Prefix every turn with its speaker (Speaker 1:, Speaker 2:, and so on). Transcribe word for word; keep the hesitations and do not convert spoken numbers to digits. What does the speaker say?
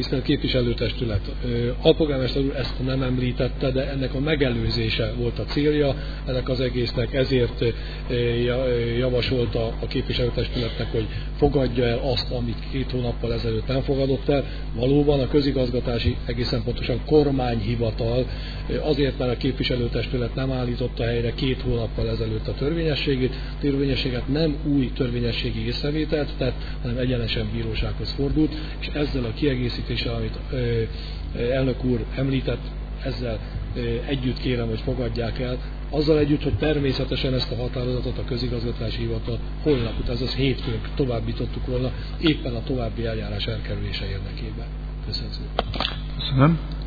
Speaker 1: tisztelt képviselőtestület, alpolgármester úr ezt nem említette, de ennek a megelőzése volt a célja ennek az egésznek, ezért javasolta a képviselőtestületnek, hogy fogadja el azt, amit két hónappal ezelőtt nem fogadott el. Valóban a közigazgatási, egészen pontosan kormányhivatal, azért, mert a képviselőtestület nem állította helyre két hónappal ezelőtt a törvényességét, a törvényességet nem új törvényességi észrevételt tett, hanem egyenesen bírósághoz fordult, és ezzel a kiegészítéssel, amit ö, elnök úr említett, ezzel ö, együtt kérem, hogy fogadják el, azzal együtt, hogy természetesen ezt a határozatot a közigazgatási hivatal holnap után, azaz hétfőn továbbítottuk volna, éppen a további eljárás elkerülése érdekében. Köszönöm szépen.
Speaker 2: Köszönöm.